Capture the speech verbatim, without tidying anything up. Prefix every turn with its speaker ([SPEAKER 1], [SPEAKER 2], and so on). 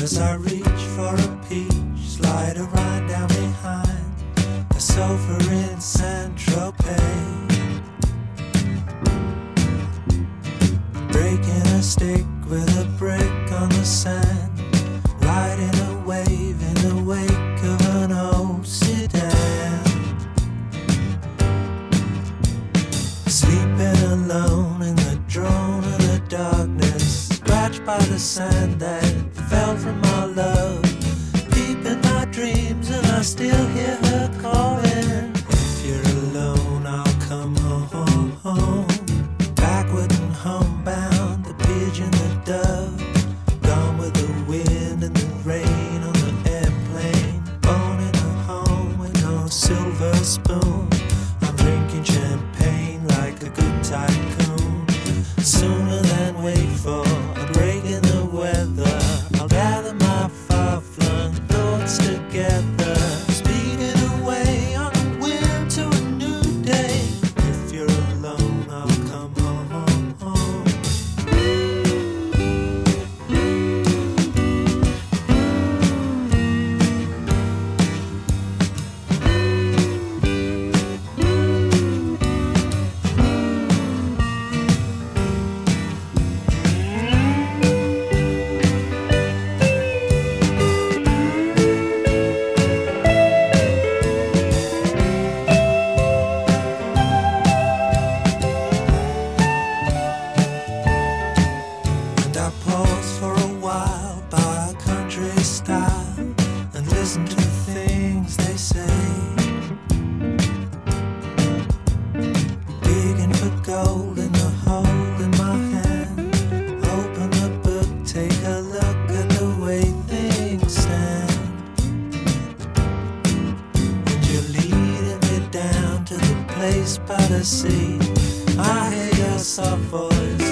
[SPEAKER 1] As I reach for a peach, slide a ride down behind the sofa in Saint-Tropez. Breaking a stick with a brick on the sand, riding a wave in the wake of an old sedan. Sleeping alone in the drone of the darkness, scratched by the sand that fell from our love. Deep in my dreams and I still hear her calling. If you're alone, I'll come home, home. Backward and homebound, the pigeon, the dove, gone with the wind and the rain on the airplane. Born in a home with no silver spoon, I'm drinking champagne like a good tycoon. Sooner than wait for a break in the weather, I'll gather my far-flung thoughts together, speeding away on a wind to a new day. If you're alone, I'll come home, home. And I pause for a while by a country style and listen to the things they say. Digging for gold in the hole in my hand. Open the book, take a look at the way things stand. And you're leading me down to the place by the sea. I hear your soft voice